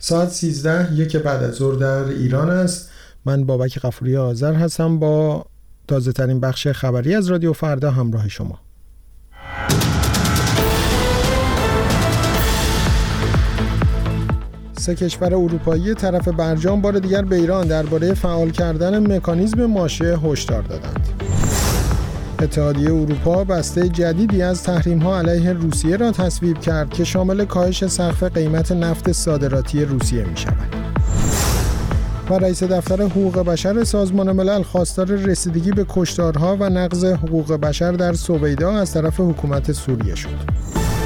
ساعت 13 بعد از ظهر در ایران است. من بابک غفوری آذر هستم با تازه ترین بخش خبری از رادیو فردا همراه شما. سه کشور اروپایی طرف برجام بار دیگر به ایران درباره فعال کردن مکانیزم ماشه هشدار دادند. اتحادیه اروپا بسته جدیدی از تحریم‌ها علیه روسیه را تصویب کرد که شامل کاهش سقف قیمت نفت صادراتی روسیه می‌شود. و رئیس دفتر حقوق بشر سازمان ملل خواستار رسیدگی به کشتارها و نقض حقوق بشر در سویدا از طرف حکومت سوریه شد.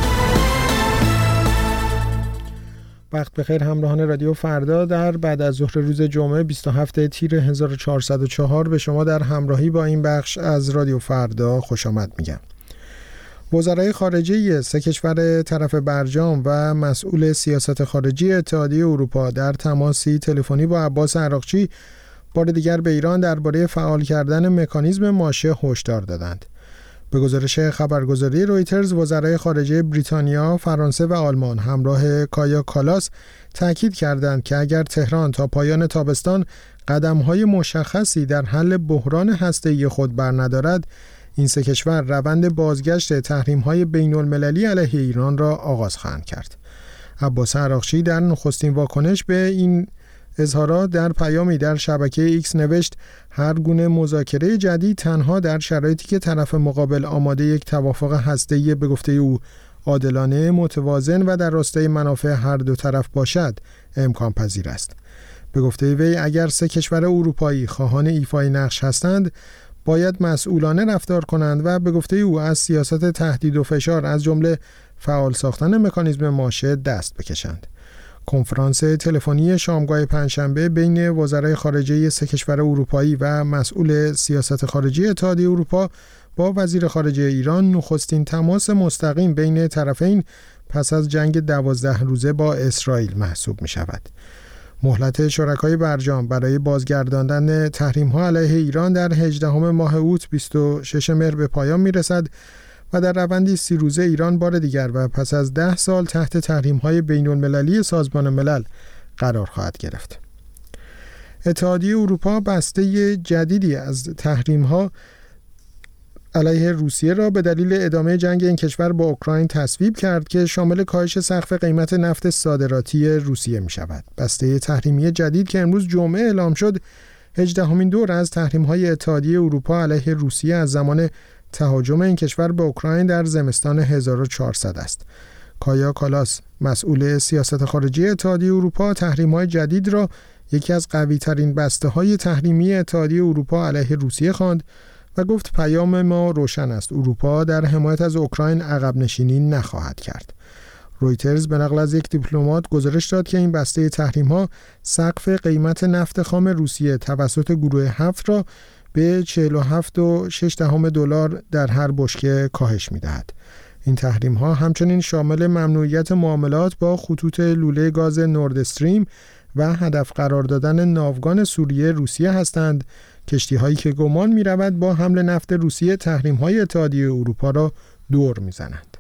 وقت بخیر همراهان رادیو فردا. در بعد از ظهر روز جمعه 27 تیر 1404 به شما در همراهی با این بخش از رادیو فردا خوش آمد میگم. وزرای خارجه سه کشور طرف برجام و مسئول سیاست خارجی اتحادیه اروپا در تماسی تلفنی با عباس عراقچی بار دیگر به ایران درباره فعال کردن مکانیزم ماشه هشدار دادند. به گزارش خبرگزاری رویترز، وزرای خارجه بریتانیا، فرانسه و آلمان همراه کایا کالاس تاکید کردند که اگر تهران تا پایان تابستان قدم‌های مشخصی در حل بحران هسته‌ای خود برندارد، این سه کشور روند بازگشت تحریم‌های بین‌المللی علیه ایران را آغاز خواهند کرد. عباس عراقچی در نخستین واکنش به این اظهارات در پیامی در شبکه ایکس نوشت: هر گونه مذاکره جدید تنها در شرایطی که طرف مقابل آماده یک توافق هسته‌ای به گفته او عادلانه، متوازن و در راستای منافع هر دو طرف باشد امکان پذیر است. به گفته وی اگر سه کشور اروپایی خواهان ایفای نقش هستند باید مسئولانه رفتار کنند و به گفته او از سیاست تهدید و فشار از جمله فعال ساختن مکانیزم ماشه دست بکشند. کنفرانس تلفنی شامگاه پنجشنبه بین وزرای خارجه سه کشور اروپایی و مسئول سیاست خارجی اتحادیه اروپا با وزیر خارجه ایران نخستین تماس مستقیم بین طرفین پس از جنگ 12 روزه با اسرائیل محسوب می شود. مهلت شرکای برجام برای بازگرداندن تحریم‌ها علیه ایران در 18 ماه اوت 26 مهر به پایان می رسد و در روندی 30 روزه ایران بار دیگر و پس از 10 سال تحت تحریم‌های بین‌المللی سازمان ملل قرار خواهد گرفت. اتحادیه اروپا بسته جدیدی از تحریم‌ها علیه روسیه را به دلیل ادامه جنگ این کشور با اوکراین تصویب کرد که شامل کاهش سقف قیمت نفت صادراتی روسیه می‌شود. بسته تحریمی جدید که امروز جمعه اعلام شد 18مین دور از تحریم‌های اتحادیه اروپا علیه روسیه از زمان تهاجم این کشور به اوکراین در زمستان 1400 است. کایا کالاس، مسئول سیاست خارجی اتحادیه اروپا، تحریم‌های جدید را یکی از قوی‌ترین بسته‌های تحریمی اتحادیه اروپا علیه روسیه خواند و گفت پیام ما روشن است: اروپا در حمایت از اوکراین عقب نشینی نخواهد کرد. رویترز به نقل از یک دیپلمات گزارش داد که این بسته تحریم‌ها سقف قیمت نفت خام روسیه توسط گروه 7 را به 47.6 دلار در هر بشکه کاهش می‌دهد. این تحریم‌ها همچنین شامل ممنوعیت معاملات با خطوط لوله گاز نورد استریم و هدف قرار دادن ناوگان سوریه روسیه هستند، کشتی‌هایی که گمان می‌رود با حمل نفت روسیه تحریم‌های اتحادیه اروپا را دور می‌زنند.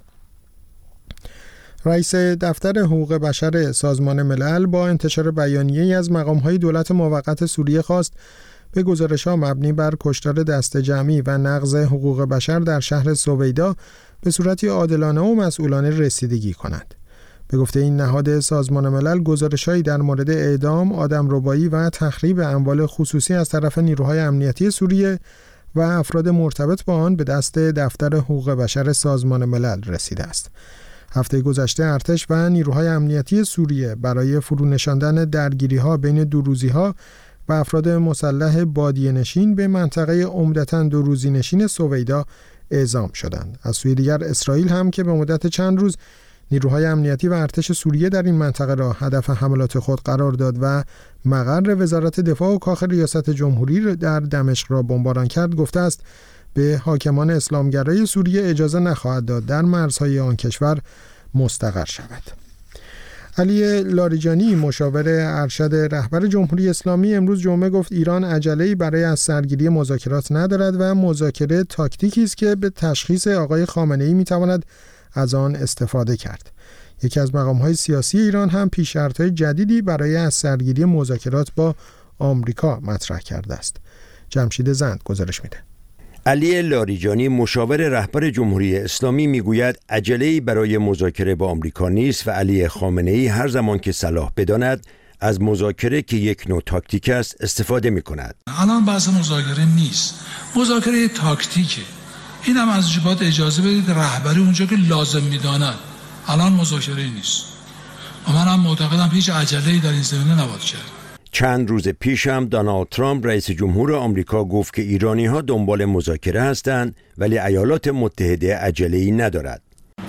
رئیس دفتر حقوق بشر سازمان ملل با انتشار بیانیه‌ای از مقام‌های دولت موقت سوریه خواست به گزارش‌ها مبنی بر کشتار دسته جمعی و نقض حقوق بشر در شهر سویدا به صورتی عادلانه و مسئولانه رسیدگی کنند. به گفته این نهاد سازمان ملل گزارش‌هایی در مورد اعدام، آدمربایی و تخریب اموال خصوصی از طرف نیروهای امنیتی سوریه و افراد مرتبط با آن به دست دفتر حقوق بشر سازمان ملل رسیده است. هفته گذشته ارتش و نیروهای امنیتی سوریه برای فرونشاندن درگیری‌ها بین دوروزی‌ها و افراد مسلح بادیه نشین به منطقه عمدتاً دوروزی نشین سویدا اعزام شدند. از سوی دیگر اسرائیل هم که به مدت چند روز نیروهای امنیتی و ارتش سوریه در این منطقه را هدف حملات خود قرار داد و مقر وزارت دفاع و کاخ ریاست جمهوری در دمشق را بمباران کرد، گفته است به حاکمان اسلامگرای سوریه اجازه نخواهد داد در مرزهای آن کشور مستقر شود. علی لاریجانی، مشاور ارشد رهبر جمهوری اسلامی، امروز جمعه گفت ایران عجله‌ای برای از سرگیری مذاکرات ندارد و مذاکره تاکتیکی است که به تشخیص آقای خامنه‌ای میتواند از آن استفاده کرد. یکی از مقام‌های سیاسی ایران هم پیش‌شرط‌های جدیدی برای از سرگیری مذاکرات با آمریکا مطرح کرده است. جمشید زند گزارش میده. علی لاریجانی مشاور رهبر جمهوری اسلامی میگوید عجله‌ای برای مذاکره با آمریکا نیست و علی خامنه‌ای هر زمان که صلاح بداند از مذاکره که یک نوع تاکتیک است استفاده می‌کند. الان بحث مذاکره نیست، مذاکره تاکتیکه. این هم از جبات اجازه بدید رهبری اونجا که لازم می‌داند. الان مذاکره نیست و من هم معتقدم هیچ عجله‌ای در این زمینه نباید کرد. چند روز پیش هم دونالد ترامپ رئیس جمهور آمریکا گفت که ایرانی‌ها دنبال مذاکره هستند ولی ایالات متحده عجله‌ای ندارد.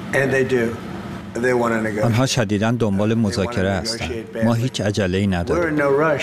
آنها شدیداً دنبال مذاکره هستند. ما هیچ عجله‌ای نداریم.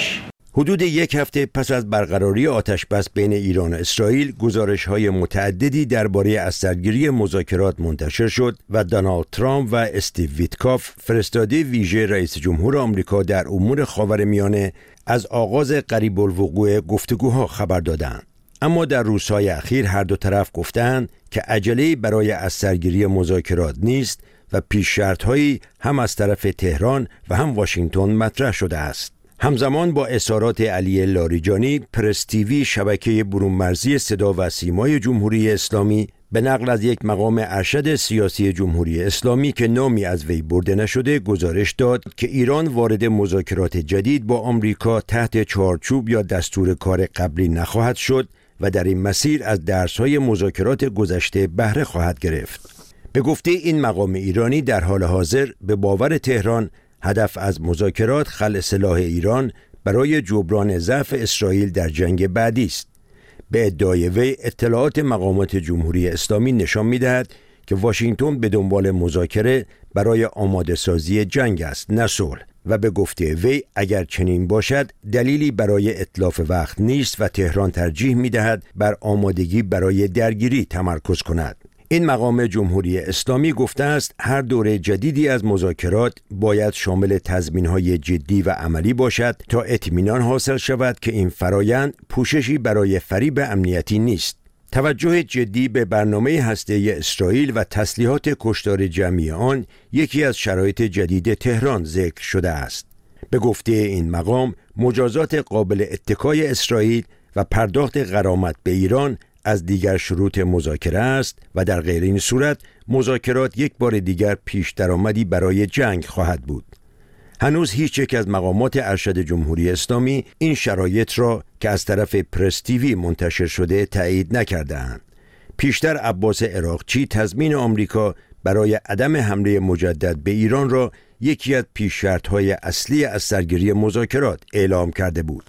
حدود یک هفته پس از برقراری آتش‌بس بین ایران و اسرائیل، گزارش‌های متعددی درباره ازسرگیری مذاکرات منتشر شد و دونالد ترامپ و استیو ویتکاف، فرستاده ویژه رئیس جمهور آمریکا در امور خاورمیانه، از آغاز قریب الوقوع گفتگوها خبر دادند. اما در روزهای اخیر هر دو طرف گفتند که عجله‌ای برای ازسرگیری مذاکرات نیست و پیش شرط‌هایی هم از طرف تهران و هم واشنگتن مطرح شده است. همزمان با اظهارات علی لاریجانی، پرس تیوی شبکه برون‌مرزی صدا و سیمای جمهوری اسلامی به نقل از یک مقام ارشد سیاسی جمهوری اسلامی که نامی از وی برده نشده گزارش داد که ایران وارد مذاکرات جدید با آمریکا تحت چارچوب یا دستور کار قبلی نخواهد شد و در این مسیر از درس‌های مذاکرات گذشته بهره خواهد گرفت. به گفته این مقام ایرانی، در حال حاضر به باور تهران هدف از مذاکرات خلع سلاح ایران برای جبران ضعف اسرائیل در جنگ بعدی است. به ادعای وی اطلاعات مقامات جمهوری اسلامی نشان می‌دهد که واشنگتن به دنبال مذاکره برای آماده سازی جنگ است، نه صلح. و به گفته وی اگر چنین باشد دلیلی برای اتلاف وقت نیست و تهران ترجیح می‌دهد بر آمادگی برای درگیری تمرکز کند. این مقام جمهوری اسلامی گفته است هر دوره جدیدی از مذاکرات باید شامل تضمین‌های جدی و عملی باشد تا اطمینان حاصل شود که این فرایند پوششی برای فریب امنیتی نیست. توجه جدی به برنامه هسته‌ای اسرائیل و تسلیحات کشتار جمعی آن یکی از شرایط جدید تهران ذکر شده است. به گفته این مقام مجازات قابل اتکای اسرائیل و پرداخت غرامت به ایران از دیگر شروط مذاکره است و در غیر این صورت مذاکرات یک بار دیگر پیش درآمدی برای جنگ خواهد بود. هنوز هیچ یک از مقامات ارشد جمهوری اسلامی این شرایط را که از طرف پرس تیوی منتشر شده تایید نکرده‌اند. پیشتر عباس عراقچی تضمین آمریکا برای عدم حمله مجدد به ایران را یکی از پیش شرط‌های اصلی از سرگیری مذاکرات اعلام کرده بود.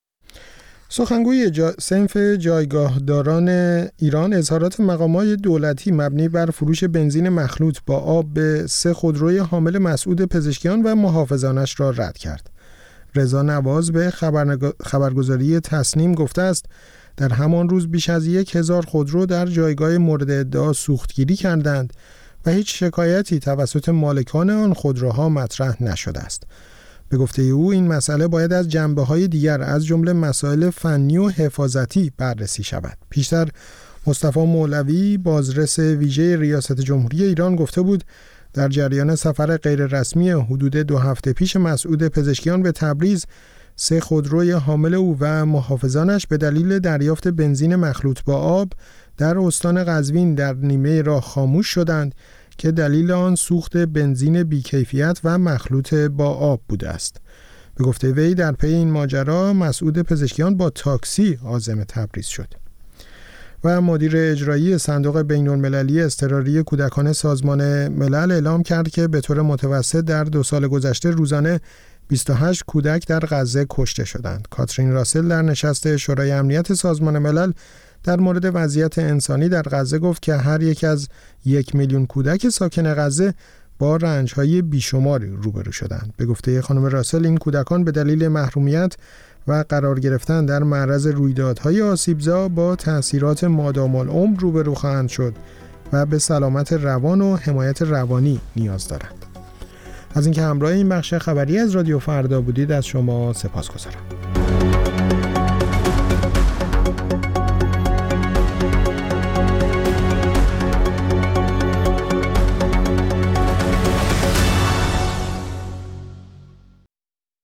سخنگوی صنف جایگاهداران ایران اظهارات مقامات دولتی مبنی بر فروش بنزین مخلوط با آب به 3 خودروی حامل مسعود پزشکیان و محافظانش را رد کرد. رضا نواز به خبرگزاری تسنیم گفته است در همان روز بیش از 1000 خودرو در جایگاه مورد ادعا سوختگیری کردند و هیچ شکایتی توسط مالکان آن خودروها مطرح نشده است. به گفته او این مسئله باید از جنبه‌های دیگر از جمله مسائل فنی و حفاظتی بررسی شود. پیشتر مصطفی مولوی بازرس ویژه ریاست جمهوری ایران گفته بود در جریان سفر غیررسمی حدود 2 هفته پیش مسعود پزشکیان به تبریز 3 خودروی حامل او و محافظانش به دلیل دریافت بنزین مخلوط با آب در استان قزوین در نیمه راه خاموش شدند که دلیل آن سوخت بنزین بیکیفیت و مخلوط با آب بوده است. به گفته وی در پی این ماجرا مسعود پزشکیان با تاکسی عازم تبریز شد. و مدیر اجرایی صندوق بین‌المللی اضطراری کودکان سازمان ملل اعلام کرد که به طور متوسط در 2 سال گذشته روزانه 28 کودک در غزه کشته شدند. کاترین راسل در نشست شورای امنیت سازمان ملل در مورد وضعیت انسانی در غزه گفت که هر یک از 1 میلیون کودک ساکن غزه با رنج‌های بیشماری روبرو شدند. به گفته خانم راسل این کودکان به دلیل محرومیت و قرار گرفتن در معرض رویدادهای آسیبزا با تأثیرات مادام العمر روبرو خواهند شد و به سلامت روان و حمایت روانی نیاز دارند. از اینکه همراه این بخش خبری از رادیو فردا بودید از شما سپاسگزارم.